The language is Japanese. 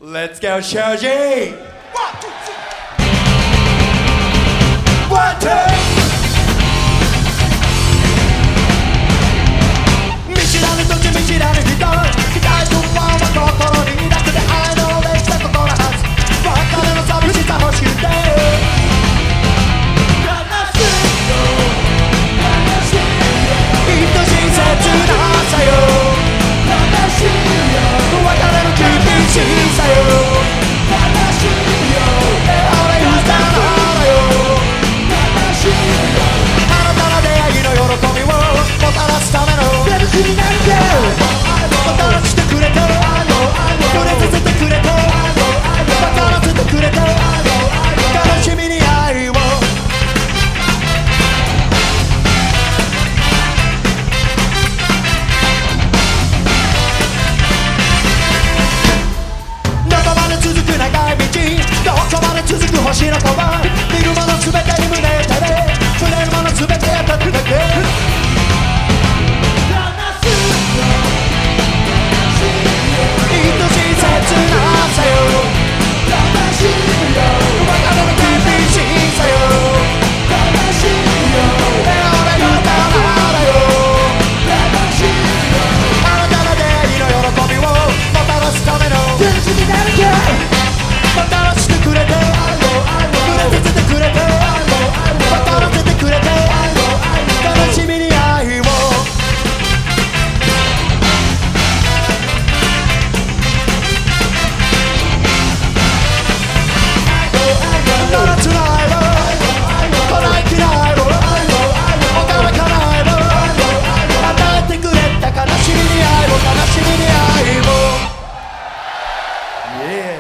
Let's go, Shoji! One, two, three! One, two! 見知らぬ土地見知らぬ人期待と不安は心に抱くで愛の列したことのはず別れの寂しさ欲しくて愛しい切なさよ別れの厳しさよ俺がただよあなたの出会いの喜びをもたらすためのもたらしてくれたくれさせてくれた分からせてくれた悲しみに愛を続く長い道どこまで続く星の川見るもの全てに胸を手で触れるもの全て当たるだけ愛しい切なさよ別れの厳しさよ俺のただだよあなたの出会いの喜びをもたらすためのもたらしてくれてくれさせてくれてもたらせてくれて悲しみに愛を七つの愛をこない嫌いを驚かないを与えてくれた悲しみに愛を悲しみに愛を Yeah